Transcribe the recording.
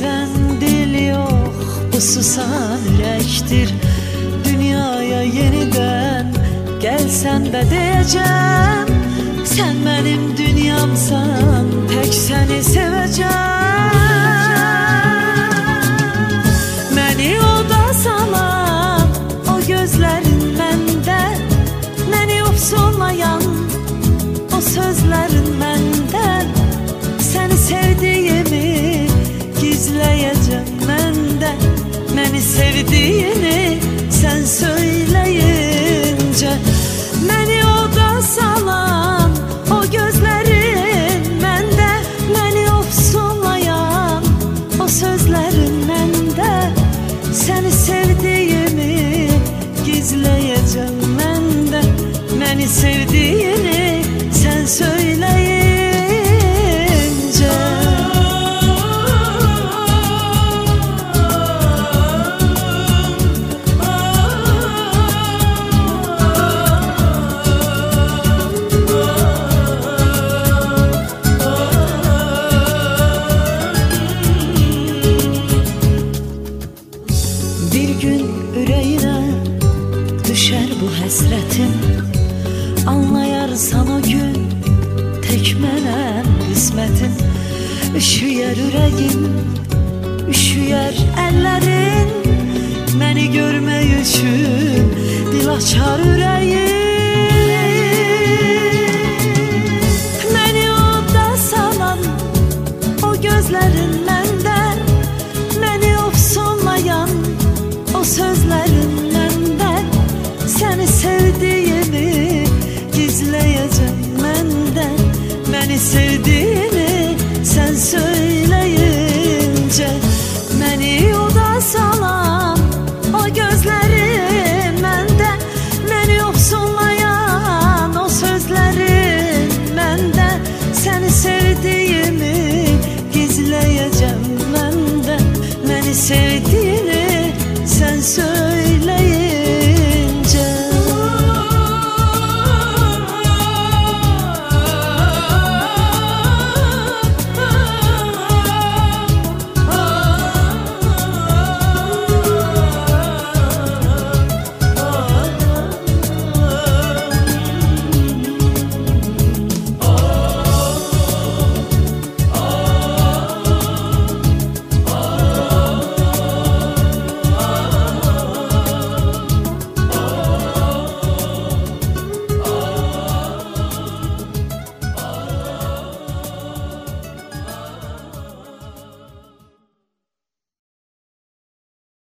seven dil yok, bu susan yürektir. Dünyaya yeniden gelsen de diyeceğim, sen benim dünyamsan, tek seni seveceğim. Beni oda salan o gözlerin mende, beni ofsolayan o sözlerin menden. Seni sevdiğimi gizleyeceğim menden. Beni sevdiğini sen söyleyince. Beni oda salan o gözlerin mende, beni ofsolayan o sözlerin mende. Seni sevdiğimi gizleyeceğim menden. Beni sevdiğini sen söyleyince. Bir gün yüreğine düşer bu hasretim, anlayarsan o gün tek mənəm qismətim. Üşüyer yüreğim, üşüyer ellerin, beni görmək üçün dil açar ürəyim.